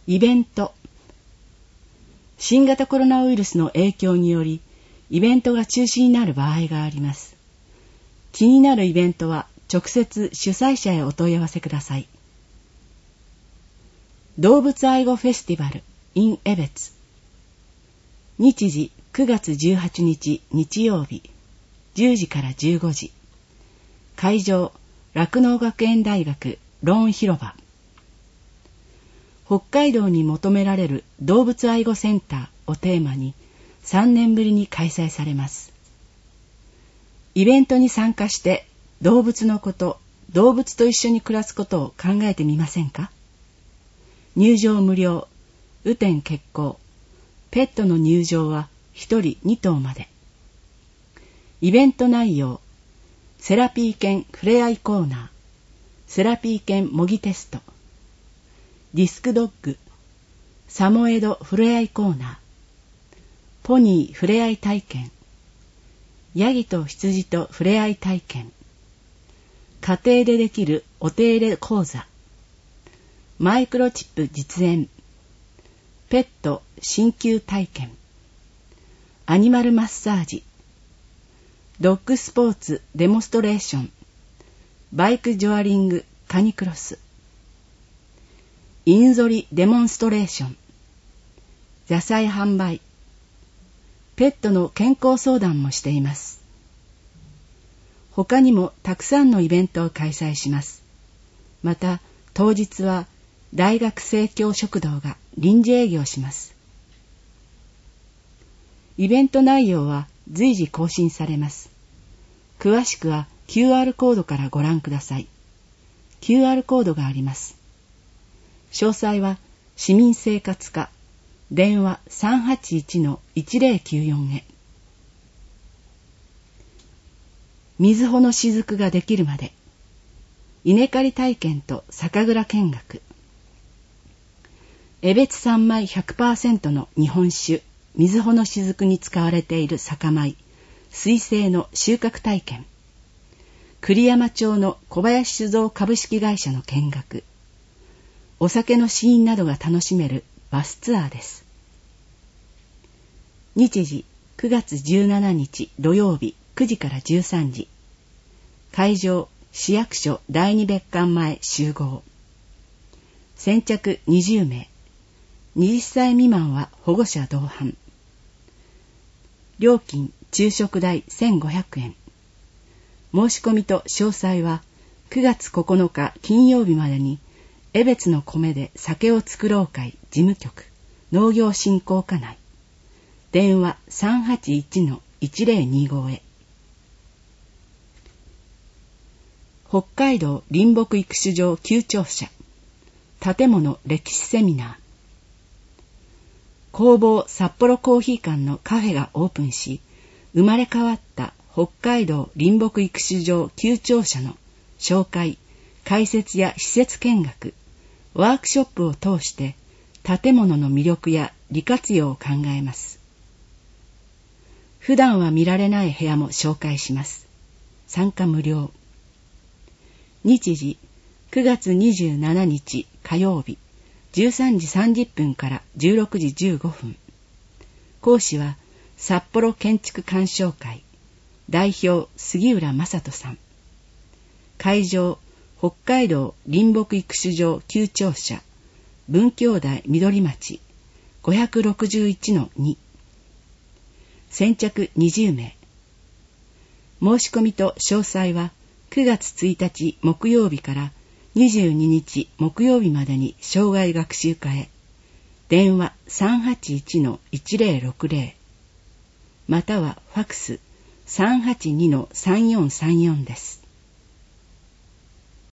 イベント。新型コロナウイルスの影響により、イベントが中止になる場合があります。気になるイベントは直接主催者へお問い合わせください。動物愛護フェスティバル in 江別。日時9月18日日曜日、10時から15時。会場、酪農学園大学ローン広場。北海道に求められる動物愛護センターをテーマに3年ぶりに開催されます。イベントに参加して動物のこと、動物と一緒に暮らすことを考えてみませんか？入場無料、雨天決行、ペットの入場は1人2頭まで。イベント内容、セラピー犬ふれあいコーナー、セラピー犬模擬テスト、ディスクドッグ、サモエドふれあいコーナー、ポニーふれあい体験、ヤギと羊とふれあい体験、家庭でできるお手入れ講座、マイクロチップ実演、ペット鍼灸体験、アニマルマッサージ、ドッグスポーツデモンストレーション、バイクジョアリングカニクロス、犬ぞりデモンストレーション、野菜販売、ペットの健康相談もしています。他にもたくさんのイベントを開催します。また当日は大学生協食堂が臨時営業します。イベント内容は随時更新されます。詳しくは QR コードからご覧ください。QR コードがあります。詳細は市民生活課、電話 381-1094 へ。水穂の雫ができるまで、稲刈り体験と酒蔵見学。江別産米 100% の日本酒、水穂の雫に使われている酒米、水生の収穫体験。栗山町の小林酒造株式会社の見学。お酒の試飲などが楽しめるバスツアーです。日時9月17日土曜日9時から13時。会場、市役所第二別館前集合。先着20名。20歳未満は保護者同伴。料金、昼食代1500円。申し込みと詳細は9月9日金曜日までに江別の米で酒を作ろう会事務局農業振興課内電話 381-1025 へ。北海道林木育種場旧庁舎建物歴史セミナー。工房札幌コーヒー館のカフェがオープンし、生まれ変わった北海道林木育種場旧庁舎の紹介、解説や施設見学、ワークショップを通して建物の魅力や利活用を考えます。普段は見られない部屋も紹介します。参加無料。日時9月27日火曜日13時30分から16時15分。講師は札幌建築鑑賞会代表杉浦正人さん。会場、北海道林木育種場旧庁舎文教台緑町 561-2。先着20名。申し込みと詳細は9月1日木曜日から22日木曜日までに生涯学習課へ。電話 381-1060 またはファクス 382-3434 です。